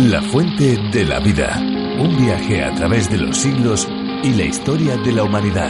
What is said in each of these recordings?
La fuente de la vida. Un viaje a través de los siglos y la historia de la humanidad.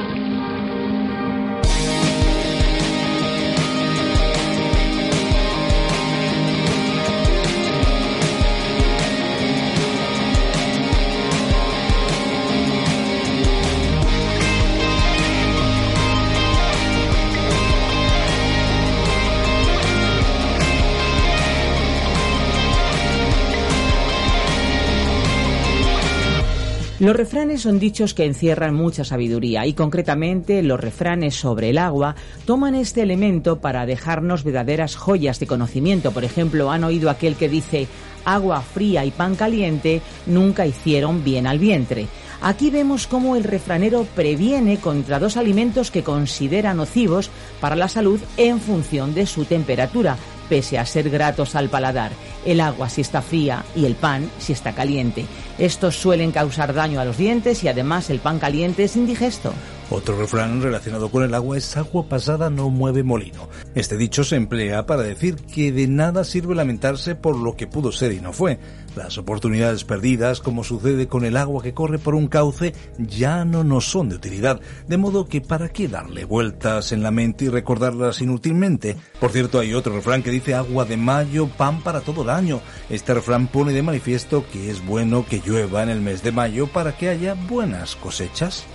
Los refranes son dichos que encierran mucha sabiduría y concretamente los refranes sobre el agua toman este elemento para dejarnos verdaderas joyas de conocimiento. Por ejemplo, han oído aquel que dice: agua fría y pan caliente nunca hicieron bien al vientre. Aquí vemos cómo el refranero previene contra dos alimentos que considera nocivos para la salud en función de su temperatura, pese a ser gratos al paladar. El agua si está fría y el pan si está caliente. Estos suelen causar daño a los dientes y además el pan caliente es indigesto. Otro refrán relacionado con el agua es: agua pasada no mueve molino. Este dicho se emplea para decir que de nada sirve lamentarse por lo que pudo ser y no fue. Las oportunidades perdidas, como sucede con el agua que corre por un cauce, ya no nos son de utilidad, de modo que ¿para qué darle vueltas en la mente y recordarlas inútilmente? Por cierto, hay otro refrán que dice: agua de mayo, pan para todo el año. Este refrán pone de manifiesto que es bueno que llueva en el mes de mayo para que haya buenas cosechas.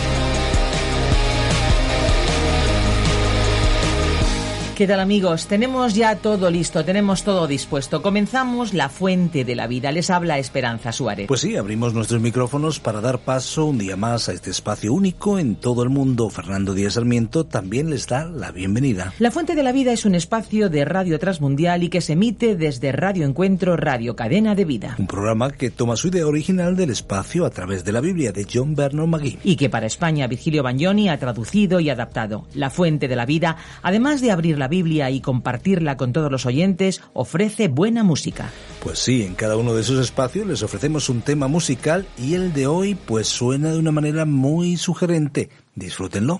¿Qué tal, amigos? Tenemos ya todo listo, tenemos todo dispuesto. Comenzamos La Fuente de la Vida. Les habla Esperanza Suárez. Pues sí, abrimos nuestros micrófonos para dar paso un día más a este espacio único en todo el mundo. Fernando Díaz Sarmiento también les da la bienvenida. La Fuente de la Vida es un espacio de Radio Transmundial y que se emite desde Radio Encuentro, Radio Cadena de Vida. Un programa que toma su idea original del espacio a través de la Biblia de John Vernon McGee. Y que para España Virgilio Bagnoni ha traducido y adaptado. La Fuente de la Vida, además de abrir la Biblia y compartirla con todos los oyentes, ofrece buena música. Pues sí, en cada uno de esos espacios les ofrecemos un tema musical y el de hoy pues suena de una manera muy sugerente. Disfrútenlo.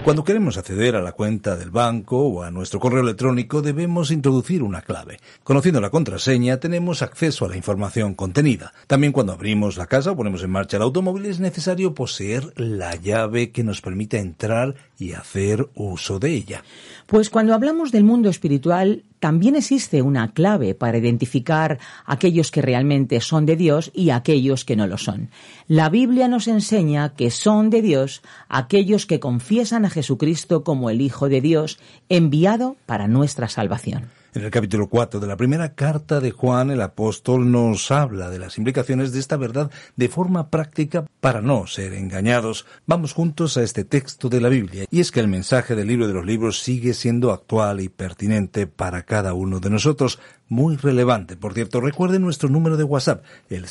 Cuando queremos acceder a la cuenta del banco o a nuestro correo electrónico debemos introducir una clave. Conociendo la contraseña tenemos acceso a la información contenida. También cuando abrimos la casa o ponemos en marcha el automóvil es necesario poseer la llave que nos permita entrar y hacer uso de ella. Pues cuando hablamos del mundo espiritual, también existe una clave para identificar aquellos que realmente son de Dios y aquellos que no lo son. La Biblia nos enseña que son de Dios aquellos que confiesan a Jesucristo como el Hijo de Dios, enviado para nuestra salvación. En el capítulo 4 de la primera carta de Juan, el apóstol nos habla de las implicaciones de esta verdad de forma práctica para no ser engañados. Vamos juntos a este texto de la Biblia, y es que el mensaje del libro de los libros sigue siendo actual y pertinente para cada uno de nosotros, muy relevante. Por cierto, recuerden nuestro número de WhatsApp, el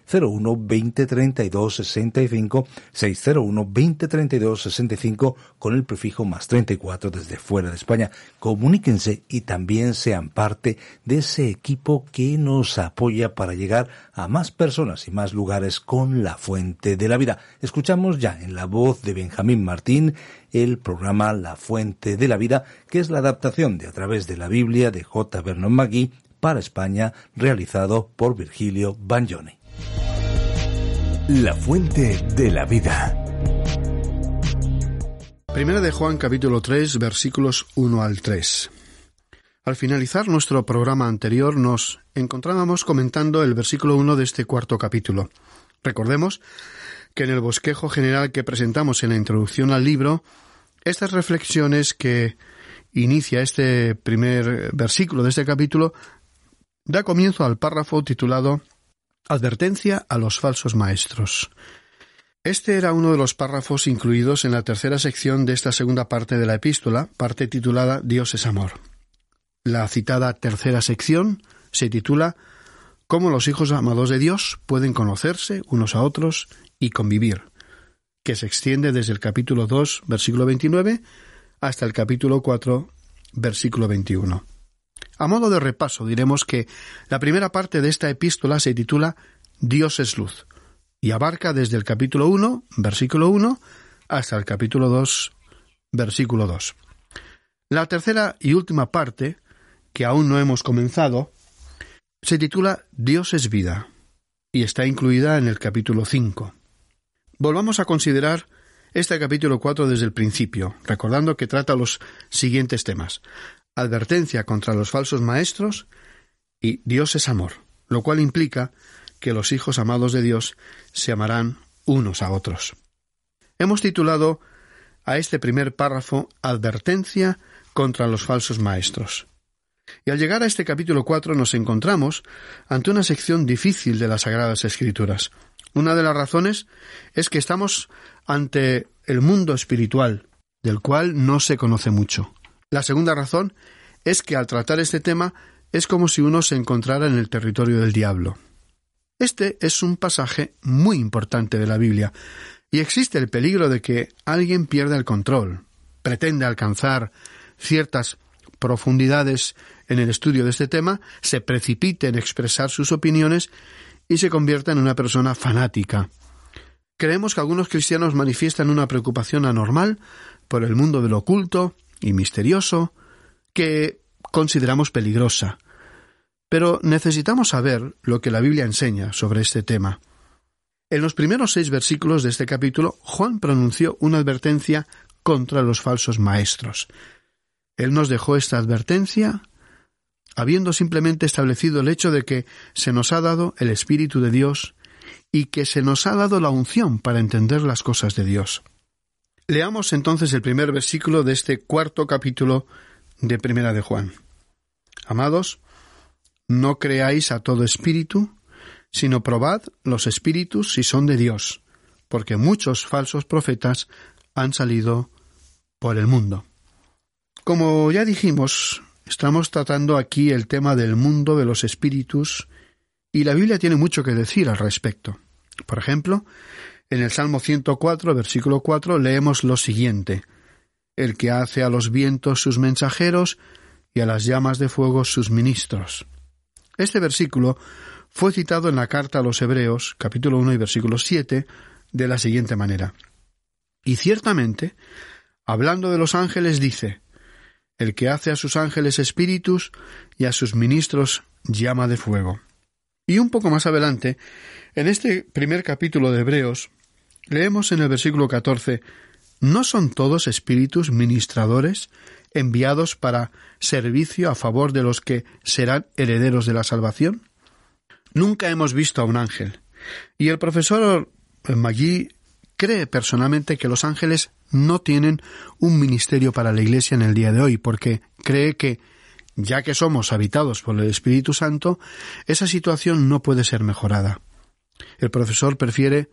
601-2032-65, 601-2032-65, con el prefijo +34 desde fuera de España. Comuníquense y también sean parte de ese equipo que nos apoya para llegar a más personas y más lugares con la Fuente de la Vida. Escuchamos ya en la voz de Benjamín Martín el programa La Fuente de la Vida, que es la adaptación de A través de la Biblia de J. Vernon McGee para España, realizado por Virgilio Bagnoni. La Fuente de la Vida. Primera de Juan, capítulo 3, versículos 1 al 3. Al finalizar nuestro programa anterior nos encontrábamos comentando el versículo 1 de este cuarto capítulo. Recordemos que en el bosquejo general que presentamos en la introducción al libro, estas reflexiones que inicia este primer versículo de este capítulo da comienzo al párrafo titulado Advertencia a los falsos maestros. Este era uno de los párrafos incluidos en la tercera sección de esta segunda parte de la epístola, parte titulada Dios es amor. La citada tercera sección se titula Cómo los hijos amados de Dios pueden conocerse unos a otros y convivir, que se extiende desde el capítulo 2, versículo 29, hasta el capítulo 4, versículo 21. A modo de repaso, diremos que la primera parte de esta epístola se titula Dios es luz, y abarca desde el capítulo 1, versículo 1, hasta el capítulo 2, versículo 2. La tercera y última parte, que aún no hemos comenzado, se titula Dios es vida, y está incluida en el capítulo 5. Volvamos a considerar este capítulo 4 desde el principio, recordando que trata los siguientes temas: advertencia contra los falsos maestros y Dios es amor, lo cual implica que los hijos amados de Dios se amarán unos a otros. Hemos titulado a este primer párrafo Advertencia contra los falsos maestros. Y al llegar a este capítulo 4 nos encontramos ante una sección difícil de las Sagradas Escrituras. Una de las razones es que estamos ante el mundo espiritual, del cual no se conoce mucho. La segunda razón es que al tratar este tema es como si uno se encontrara en el territorio del diablo. Este es un pasaje muy importante de la Biblia, y existe el peligro de que alguien pierda el control, pretenda alcanzar ciertas profundidades en el estudio de este tema, se precipite en expresar sus opiniones y se convierta en una persona fanática. Creemos que algunos cristianos manifiestan una preocupación anormal por el mundo del oculto y misterioso, que consideramos peligrosa. Pero necesitamos saber lo que la Biblia enseña sobre este tema. En los primeros 6 versículos de este capítulo, Juan pronunció una advertencia contra los falsos maestros. Él nos dejó esta advertencia habiendo simplemente establecido el hecho de que se nos ha dado el Espíritu de Dios y que se nos ha dado la unción para entender las cosas de Dios. Leamos entonces el primer versículo de este cuarto capítulo de Primera de Juan. Amados, no creáis a todo espíritu, sino probad los espíritus si son de Dios, porque muchos falsos profetas han salido por el mundo. Como ya dijimos, estamos tratando aquí el tema del mundo de los espíritus, y la Biblia tiene mucho que decir al respecto. Por ejemplo, en el Salmo 104, versículo 4, leemos lo siguiente: el que hace a los vientos sus mensajeros y a las llamas de fuego sus ministros. Este versículo fue citado en la carta a los Hebreos, capítulo 1 y versículo 7, de la siguiente manera: y ciertamente, Hablando de los ángeles dice: el que hace a sus ángeles espíritus y a sus ministros llama de fuego. Y un poco más adelante, en este primer capítulo de Hebreos, leemos en el versículo 14: ¿no son todos espíritus ministradores enviados para servicio a favor de los que serán herederos de la salvación? Nunca hemos visto a un ángel, y el profesor Magui cree personalmente que los ángeles no tienen un ministerio para la Iglesia en el día de hoy, porque cree que, ya que somos habitados por el Espíritu Santo, esa situación no puede ser mejorada. El profesor prefiere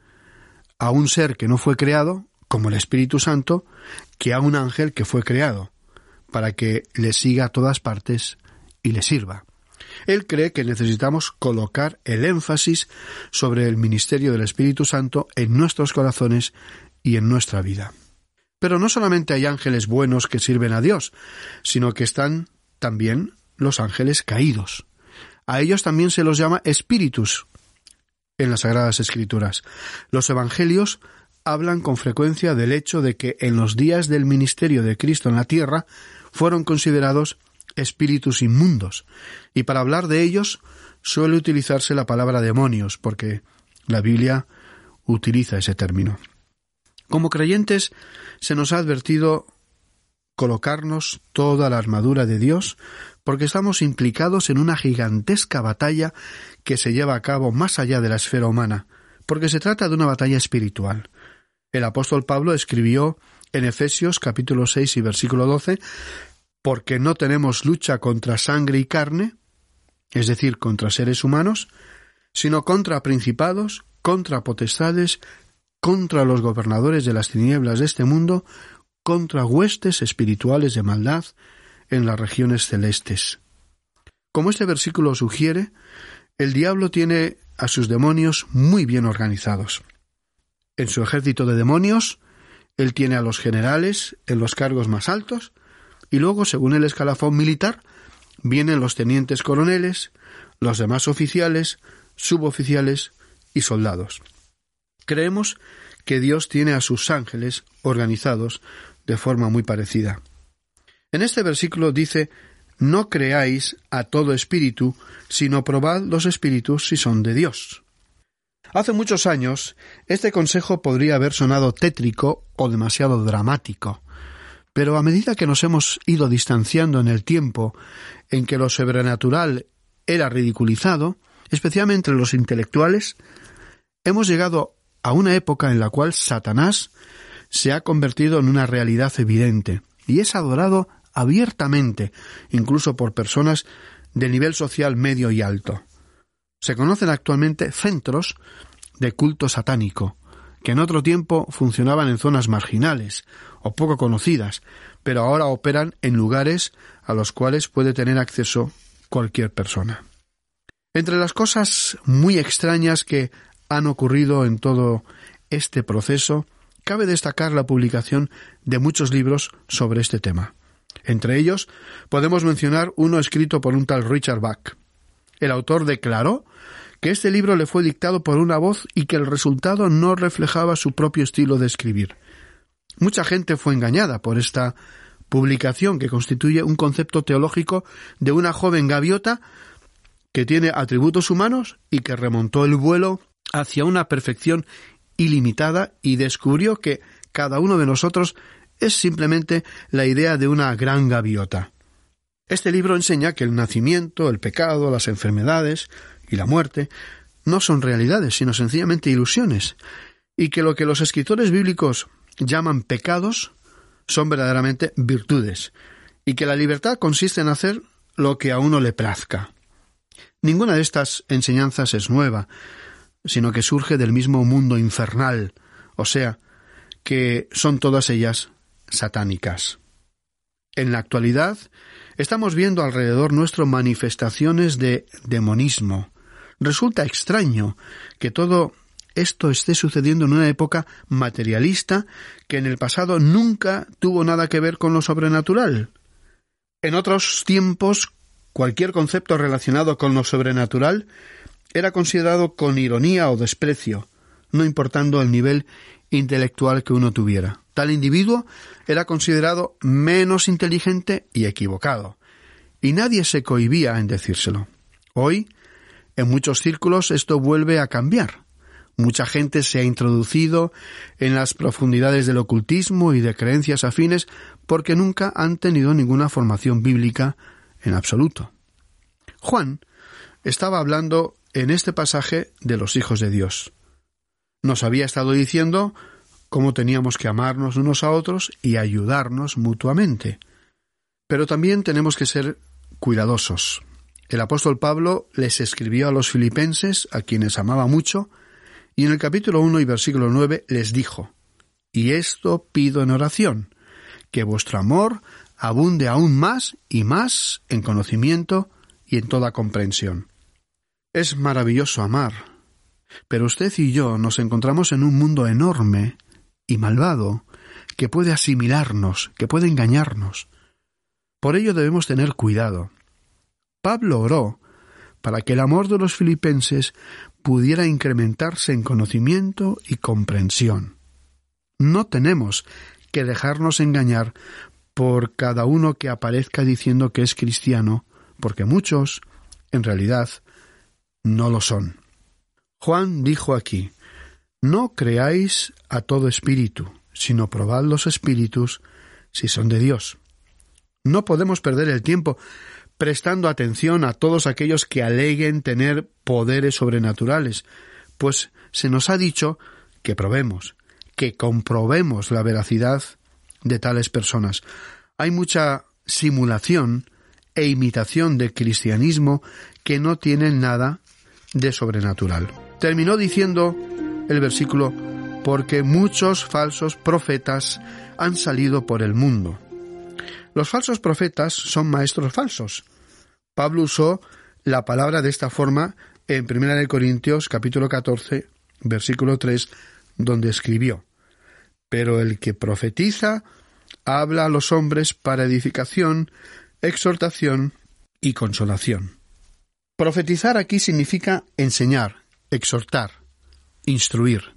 a un ser que no fue creado, como el Espíritu Santo, que a un ángel que fue creado, para que le siga a todas partes y le sirva. Él cree que necesitamos colocar el énfasis sobre el ministerio del Espíritu Santo en nuestros corazones y en nuestra vida. Pero no solamente hay ángeles buenos que sirven a Dios, sino que están también los ángeles caídos. A ellos también se los llama espíritus en las Sagradas Escrituras. Los evangelios hablan con frecuencia del hecho de que en los días del ministerio de Cristo en la tierra fueron considerados espíritus inmundos, y para hablar de ellos suele utilizarse la palabra demonios, porque la Biblia utiliza ese término. Como creyentes se nos ha advertido colocarnos toda la armadura de Dios, porque estamos implicados en una gigantesca batalla que se lleva a cabo más allá de la esfera humana, porque se trata de una batalla espiritual. El apóstol Pablo escribió en Efesios capítulo 6 y versículo 12: porque no tenemos lucha contra sangre y carne, es decir, contra seres humanos, sino contra principados, contra potestades, contra los gobernadores de las tinieblas de este mundo, contra huestes espirituales de maldad en las regiones celestes. Como este versículo sugiere, el diablo tiene a sus demonios muy bien organizados. En su ejército de demonios, él tiene a los generales en los cargos más altos, y luego, según el escalafón militar, vienen los tenientes coroneles, los demás oficiales, suboficiales y soldados. Creemos que Dios tiene a sus ángeles organizados de forma muy parecida. En este versículo dice: no creáis a todo espíritu, sino probad los espíritus si son de Dios. Hace muchos años, este consejo podría haber sonado tétrico o demasiado dramático. Pero a medida que nos hemos ido distanciando en el tiempo en que lo sobrenatural era ridiculizado, especialmente en los intelectuales, hemos llegado a una época en la cual Satanás se ha convertido en una realidad evidente y es adorado abiertamente, incluso por personas de nivel social medio y alto. Se conocen actualmente centros de culto satánico, que en otro tiempo funcionaban en zonas marginales o poco conocidas, pero ahora operan en lugares a los cuales puede tener acceso cualquier persona. Entre las cosas muy extrañas que han ocurrido en todo este proceso, cabe destacar la publicación de muchos libros sobre este tema. Entre ellos, podemos mencionar uno escrito por un tal Richard Bach. El autor declaró que este libro le fue dictado por una voz y que el resultado no reflejaba su propio estilo de escribir. Mucha gente fue engañada por esta publicación, que constituye un concepto teológico de una joven gaviota que tiene atributos humanos y que remontó el vuelo hacia una perfección ilimitada y descubrió que cada uno de nosotros es simplemente la idea de una gran gaviota. Este libro enseña que el nacimiento, el pecado, las enfermedades y la muerte no son realidades, sino sencillamente ilusiones, y que lo que los escritores bíblicos llaman pecados son verdaderamente virtudes, y que la libertad consiste en hacer lo que a uno le plazca. Ninguna de estas enseñanzas es nueva, sino que surge del mismo mundo infernal, o sea, que son todas ellas satánicas. En la actualidad, estamos viendo alrededor nuestro manifestaciones de demonismo. Resulta extraño que todo esto esté sucediendo en una época materialista que en el pasado nunca tuvo nada que ver con lo sobrenatural. En otros tiempos, cualquier concepto relacionado con lo sobrenatural era considerado con ironía o desprecio, no importando el nivel intelectual que uno tuviera. Tal individuo era considerado menos inteligente y equivocado, y nadie se cohibía en decírselo. Hoy, en muchos círculos, esto vuelve a cambiar. Mucha gente se ha introducido en las profundidades del ocultismo y de creencias afines porque nunca han tenido ninguna formación bíblica en absoluto. Juan estaba hablando en este pasaje de los hijos de Dios. Nos había estado diciendo cómo teníamos que amarnos unos a otros y ayudarnos mutuamente. Pero también tenemos que ser cuidadosos. El apóstol Pablo les escribió a los filipenses, a quienes amaba mucho, y en el capítulo 1 y versículo 9 les dijo: «Y esto pido en oración, que vuestro amor abunde aún más y más en conocimiento y en toda comprensión». Es maravilloso amar, pero usted y yo nos encontramos en un mundo enorme y malvado que puede asimilarnos, que puede engañarnos. Por ello debemos tener cuidado. Pablo oró para que el amor de los filipenses pudiera incrementarse en conocimiento y comprensión. No tenemos que dejarnos engañar por cada uno que aparezca diciendo que es cristiano, porque muchos, en realidad, no lo son. Juan dijo aquí: «No creáis a todo espíritu, sino probad los espíritus si son de Dios». No podemos perder el tiempo prestando atención a todos aquellos que aleguen tener poderes sobrenaturales, pues se nos ha dicho que probemos, que comprobemos la veracidad de tales personas. Hay mucha simulación e imitación de cristianismo que no tienen nada de sobrenatural. Terminó diciendo el versículo: «Porque muchos falsos profetas han salido por el mundo». Los falsos profetas son maestros falsos. Pablo usó la palabra de esta forma en 1 Corintios capítulo 14, versículo 3, donde escribió: «Pero el que profetiza habla a los hombres para edificación, exhortación y consolación». Profetizar aquí significa enseñar, exhortar, instruir.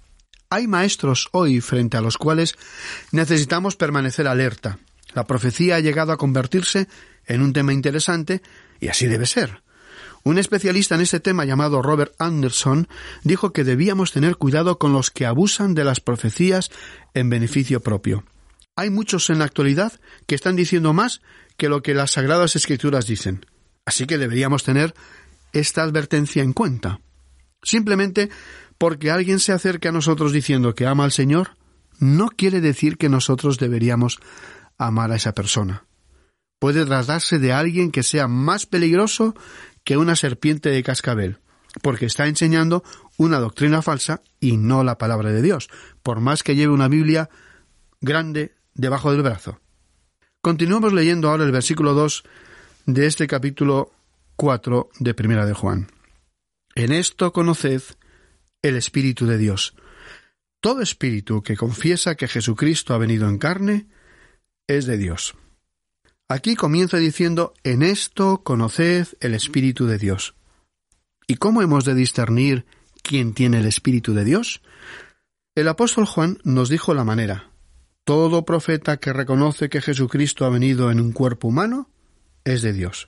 Hay maestros hoy frente a los cuales necesitamos permanecer alerta. La profecía ha llegado a convertirse en un tema interesante, y así debe ser. Un especialista en este tema llamado Robert Anderson dijo que debíamos tener cuidado con los que abusan de las profecías en beneficio propio. Hay muchos en la actualidad que están diciendo más que lo que las Sagradas Escrituras dicen. Así que deberíamos tener esta advertencia en cuenta. Simplemente porque alguien se acerque a nosotros diciendo que ama al Señor, no quiere decir que nosotros deberíamos amar a esa persona. Puede tratarse de alguien que sea más peligroso que una serpiente de cascabel, porque está enseñando una doctrina falsa y no la palabra de Dios, por más que lleve una Biblia grande debajo del brazo. Continuamos leyendo ahora el versículo 2 de este capítulo 4 de Primera de Juan. «En esto conoced el Espíritu de Dios. Todo espíritu que confiesa que Jesucristo ha venido en carne es de Dios». Aquí comienza diciendo: «En esto conoced el Espíritu de Dios». ¿Y cómo hemos de discernir quién tiene el Espíritu de Dios? El apóstol Juan nos dijo la manera: «Todo profeta que reconoce que Jesucristo ha venido en un cuerpo humano es de Dios».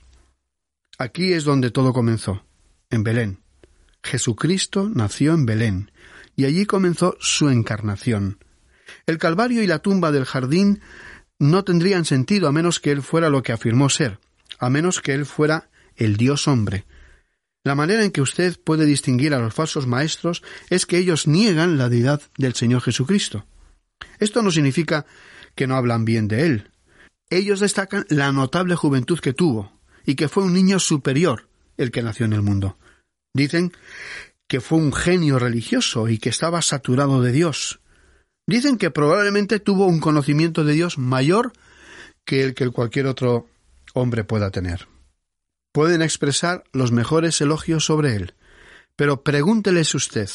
Aquí es donde todo comenzó, en Belén. Jesucristo nació en Belén, y allí comenzó su encarnación. El Calvario y la tumba del jardín no tendrían sentido a menos que Él fuera lo que afirmó ser, a menos que Él fuera el Dios hombre. La manera en que usted puede distinguir a los falsos maestros es que ellos niegan la deidad del Señor Jesucristo. Esto no significa que no hablan bien de Él. Ellos destacan la notable juventud que tuvo, y que fue un niño superior el que nació en el mundo. Dicen que fue un genio religioso y que estaba saturado de Dios. Dicen que probablemente tuvo un conocimiento de Dios mayor que el que cualquier otro hombre pueda tener. Pueden expresar los mejores elogios sobre él, pero pregúnteles usted: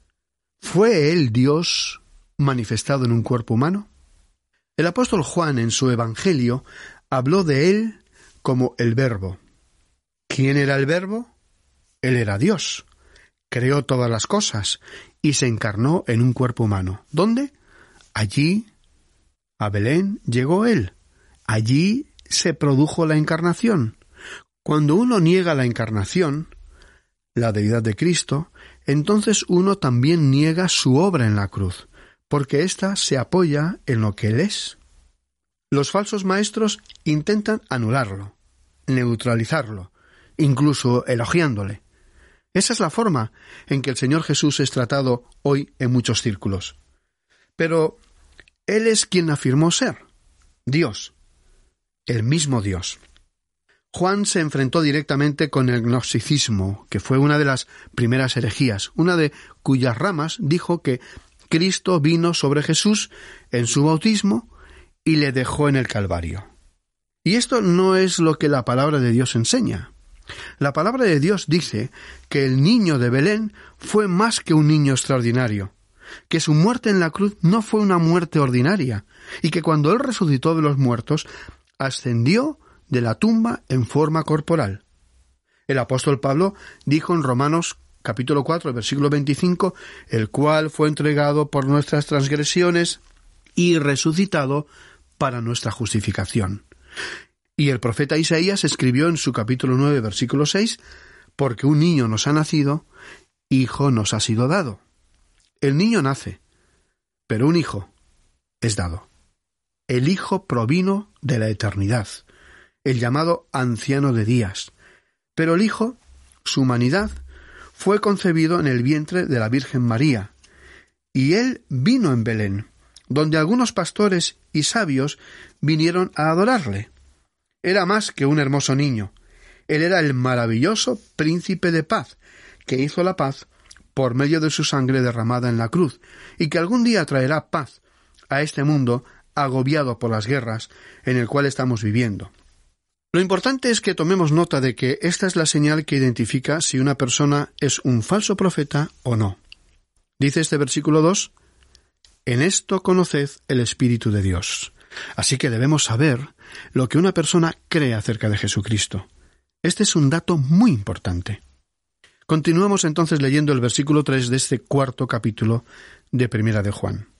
¿fue él Dios manifestado en un cuerpo humano? El apóstol Juan en su Evangelio habló de él como el Verbo. ¿Quién era el Verbo? Él era Dios. Creó todas las cosas y se encarnó en un cuerpo humano. ¿Dónde? Allí A Belén llegó él. Allí se produjo la encarnación. Cuando uno niega la encarnación, la deidad de Cristo, entonces uno también niega su obra en la cruz, porque ésta se apoya en lo que Él es. Los falsos maestros intentan anularlo, neutralizarlo, incluso elogiándole. Esa es la forma en que el Señor Jesús es tratado hoy en muchos círculos. Pero Él es quien afirmó ser Dios, el mismo Dios. Juan se enfrentó directamente con el gnosticismo, que fue una de las primeras herejías, una de cuyas ramas dijo que Cristo vino sobre Jesús en su bautismo y le dejó en el Calvario. Y esto no es lo que la palabra de Dios enseña. La palabra de Dios dice que el niño de Belén fue más que un niño extraordinario, que su muerte en la cruz no fue una muerte ordinaria, y que cuando Él resucitó de los muertos, ascendió de la tumba en forma corporal. El apóstol Pablo dijo en Romanos capítulo 4, versículo 25, el cual fue entregado por nuestras transgresiones y resucitado para nuestra justificación. Y el profeta Isaías escribió en su capítulo 9, versículo 6, porque un niño nos ha nacido, hijo nos ha sido dado. El niño nace, pero un hijo es dado. El hijo provino de la eternidad, el llamado anciano de días. Pero el hijo, su humanidad, fue concebido en el vientre de la Virgen María, y él vino en Belén, donde algunos pastores y sabios vinieron a adorarle. Era más que un hermoso niño. Él era el maravilloso príncipe de paz, que hizo la paz por medio de su sangre derramada en la cruz, y que algún día traerá paz a este mundo agobiado por las guerras en el cual estamos viviendo. Lo importante es que tomemos nota de que esta es la señal que identifica si una persona es un falso profeta o no. Dice este versículo 2, en esto conoced el Espíritu de Dios. Así que debemos saber lo que una persona cree acerca de Jesucristo. Este es un dato muy importante. Continuemos entonces leyendo el versículo 3 de este cuarto capítulo de Primera de Juan.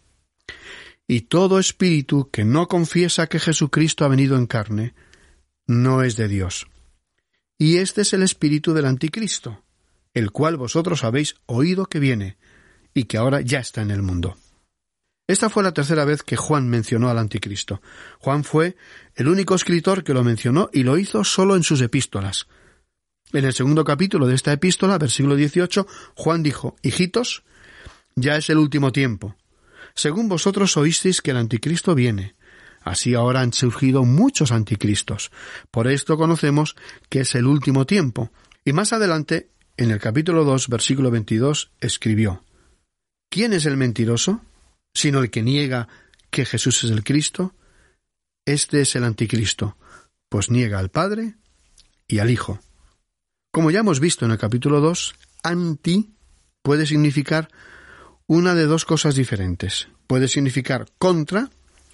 Y todo espíritu que no confiesa que Jesucristo ha venido en carne, no es de Dios. Y este es el espíritu del anticristo, el cual vosotros habéis oído que viene, y que ahora ya está en el mundo. Esta fue la tercera vez que Juan mencionó al anticristo. Juan fue el único escritor que lo mencionó y lo hizo solo en sus epístolas. En el segundo capítulo de esta epístola, versículo 18, Juan dijo, hijitos, ya es el último tiempo. Según vosotros oísteis que el anticristo viene. Así ahora han surgido muchos anticristos. Por esto conocemos que es el último tiempo. Y más adelante, en el capítulo 2, versículo 22, escribió, ¿quién es el mentiroso? Sino el que niega que Jesús es el Cristo. Este es el anticristo, pues niega al Padre y al Hijo. Como ya hemos visto en el capítulo 2, anti puede significar una de dos cosas diferentes. Puede significar contra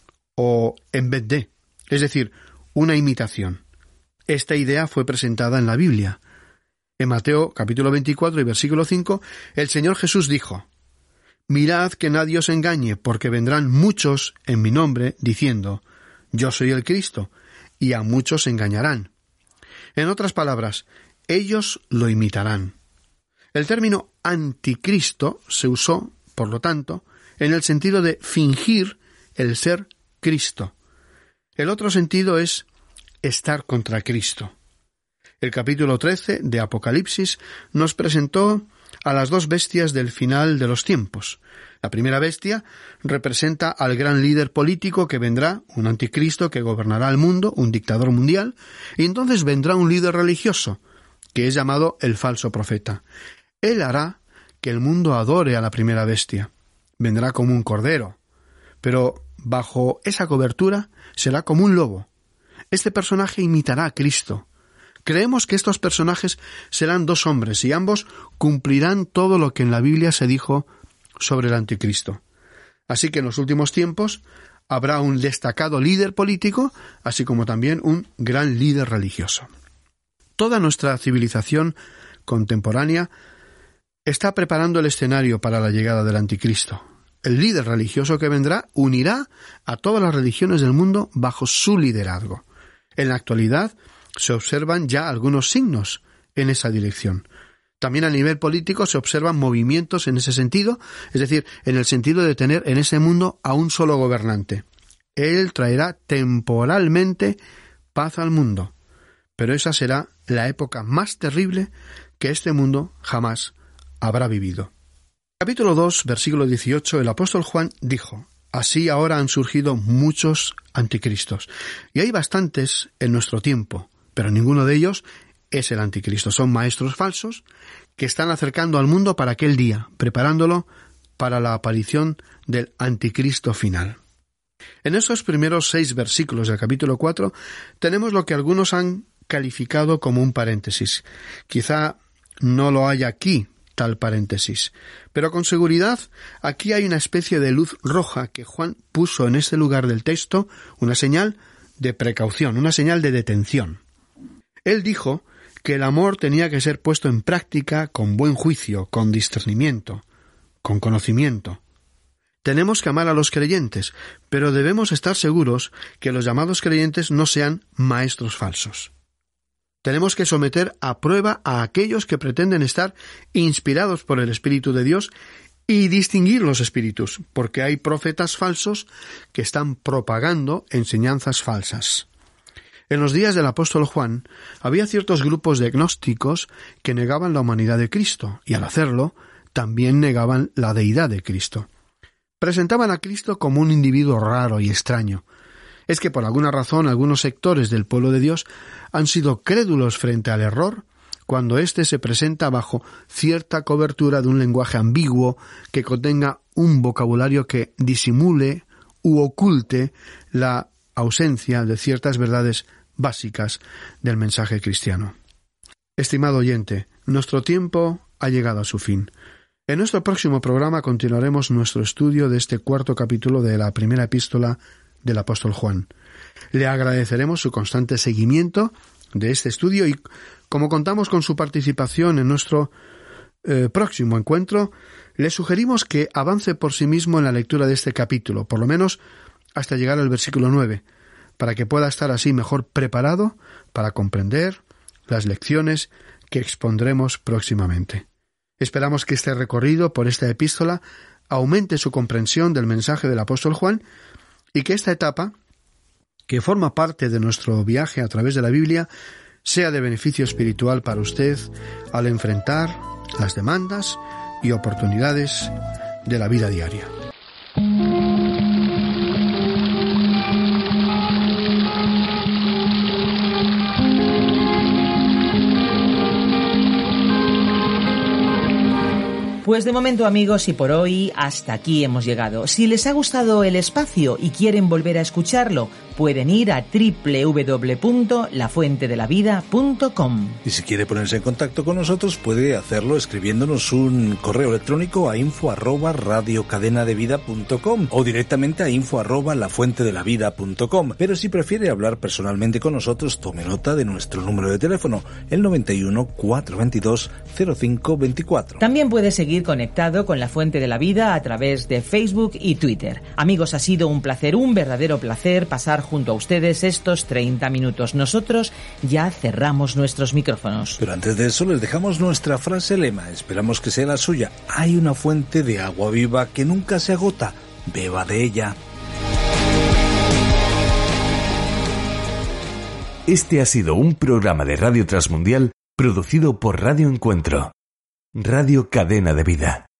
o en vez de, es decir, una imitación. Esta idea fue presentada en la Biblia. En Mateo capítulo 24 y versículo 5, el Señor Jesús dijo, mirad que nadie os engañe, porque vendrán muchos en mi nombre, diciendo, yo soy el Cristo, y a muchos engañarán. En otras palabras, ellos lo imitarán. El término anticristo se usó, por lo tanto, en el sentido de fingir el ser Cristo. El otro sentido es estar contra Cristo. El capítulo 13 de Apocalipsis nos presentó a las dos bestias del final de los tiempos. La primera bestia representa al gran líder político que vendrá, un anticristo que gobernará el mundo, un dictador mundial, y entonces vendrá un líder religioso, que es llamado el falso profeta. Él hará que el mundo adore a la primera bestia. Vendrá como un cordero, pero bajo esa cobertura será como un lobo. Este personaje imitará a Cristo. Creemos que estos personajes serán dos hombres y ambos cumplirán todo lo que en la Biblia se dijo sobre el anticristo. Así que en los últimos tiempos habrá un destacado líder político, así como también un gran líder religioso. Toda nuestra civilización contemporánea está preparando el escenario para la llegada del anticristo. el líder religioso que vendrá unirá a todas las religiones del mundo bajo su liderazgo. En la actualidad se observan ya algunos signos en esa dirección. También a nivel político se observan movimientos en ese sentido, es decir, en el sentido de tener en ese mundo a un solo gobernante. Él traerá temporalmente paz al mundo, pero esa será la época más terrible que este mundo jamás habrá vivido. Capítulo 2, versículo 18, el apóstol Juan dijo: Así ahora han surgido muchos anticristos. Y hay bastantes en nuestro tiempo, pero ninguno de ellos es el anticristo. Son maestros falsos que están acercando al mundo para aquel día, preparándolo para la aparición del anticristo final. En estos primeros 6 versículos del capítulo 4 tenemos lo que algunos han calificado como un paréntesis. Quizá no lo haya aquí tal paréntesis, pero con seguridad aquí hay una especie de luz roja que Juan puso en este lugar del texto, una señal de precaución, una señal de detención. Él dijo que el amor tenía que ser puesto en práctica con buen juicio, con discernimiento, con conocimiento. Tenemos que amar a los creyentes, pero debemos estar seguros que los llamados creyentes no sean maestros falsos. Tenemos que someter a prueba a aquellos que pretenden estar inspirados por el Espíritu de Dios y distinguir los espíritus, porque hay profetas falsos que están propagando enseñanzas falsas. En los días del apóstol Juan había ciertos grupos de gnósticos que negaban la humanidad de Cristo, y al hacerlo también negaban la deidad de Cristo. Presentaban a Cristo como un individuo raro y extraño. Es que por alguna razón algunos sectores del pueblo de Dios han sido crédulos frente al error cuando éste se presenta bajo cierta cobertura de un lenguaje ambiguo que contenga un vocabulario que disimule u oculte la ausencia de ciertas verdades básicas del mensaje cristiano. Estimado oyente, nuestro tiempo ha llegado a su fin. En nuestro próximo programa continuaremos nuestro estudio de este 4º capítulo de la primera epístola del apóstol Juan. Le agradeceremos su constante seguimiento de este estudio y, como contamos con su participación en nuestro próximo encuentro, le sugerimos que avance por sí mismo en la lectura de este capítulo, por lo menos hasta llegar al versículo 9, para que pueda estar así mejor preparado para comprender las lecciones que expondremos próximamente. Esperamos que este recorrido por esta epístola aumente su comprensión del mensaje del apóstol Juan y que esta etapa, que forma parte de nuestro viaje a través de la Biblia, sea de beneficio espiritual para usted al enfrentar las demandas y oportunidades de la vida diaria. Pues de momento, amigos, y por hoy hasta aquí hemos llegado. Si les ha gustado el espacio y quieren volver a escucharlo, pueden ir a www.lafuentedelavida.com. Y si quiere ponerse en contacto con nosotros, puede hacerlo escribiéndonos un correo electrónico a info@radiocadenadevida.com o directamente a info@lafuentedelavida.com. Pero si prefiere hablar personalmente con nosotros, tome nota de nuestro número de teléfono, el 91 422 0524. También puede seguir conectado con La Fuente de la Vida a través de Facebook y Twitter. Amigos, ha sido un placer, un verdadero placer pasar junto a ustedes estos 30 minutos. Nosotros ya cerramos nuestros micrófonos. Pero antes de eso les dejamos nuestra frase lema. Esperamos que sea la suya. Hay una fuente de agua viva que nunca se agota. Beba de ella. Este ha sido un programa de Radio Transmundial producido por Radio Encuentro, Radio Cadena de Vida.